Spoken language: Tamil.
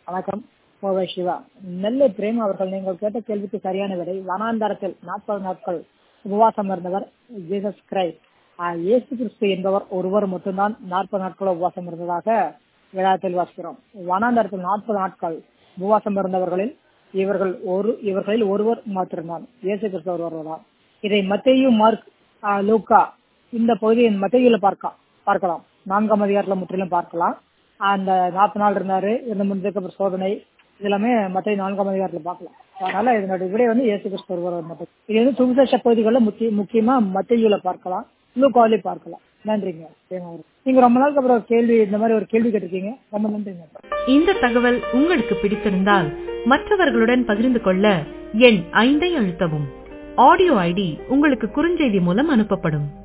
வணக்கம். கோவை சிவா. நெல்லை பிரேம் அவர்கள் நீங்கள் கேட்ட கேள்விக்கு சரியான விடை. வனாந்தரத்தில் 40 நாட்கள் உபவாசம் இருந்தவர் ஜீசஸ் கிரைஸ்ட். இயேசு கிறிஸ்து என்பவர் ஒருவர் மட்டும்தான் 40 நாட்கள் உபவாசம் இருந்ததாக வேதாத்தில் வாசிக்கிறோம். வனாந்தரத்தில் 40 நாட்கள் உபவாசம் இருந்தவர்களில் இவர்களில் ஒருவர் மாத்திருந்தான், இயேசு கிறிஸ்து ஒருவர் தான். இதை மத்தேயு, மார்க், லூக்கா இந்த பகுதியை மத்தேயுல பார்க்கலாம். 4ஆம் அதிகாரத்துல முற்றிலும் பார்க்கலாம். அந்த 40 நாள் இருந்தாரு, இருந்து முடிஞ்சதுக்கு அப்புறம் சோதனை, இது எல்லாமே மத்திய 4ஆம் அதிகாரத்துல பார்க்கலாம். அதனால இதனுடைய விடை இயேசு கிறிஸ்து ஒருவர் மட்டும். இது சுவிசேஷ பகுதிகளில் முக்கியமா மத்தேயுல பார்க்கலாம், லூக்காவிலையும் பார்க்கலாம். நன்றிங்க. நீங்க ரொம்ப நாளுக்கு அப்புறம் இந்த மாதிரி ஒரு கேள்வி கேட்டிருக்கீங்க, ரொம்ப நன்றிங்க. இந்த தகவல் உங்களுக்கு பிடித்திருந்தால் மற்றவர்களுடன் பகிர்ந்து கொள்ள எண் 5 அழுத்தவும். ஆடியோ ஐடி உங்களுக்கு குறுஞ்செய்தி மூலம் அனுப்பப்படும்.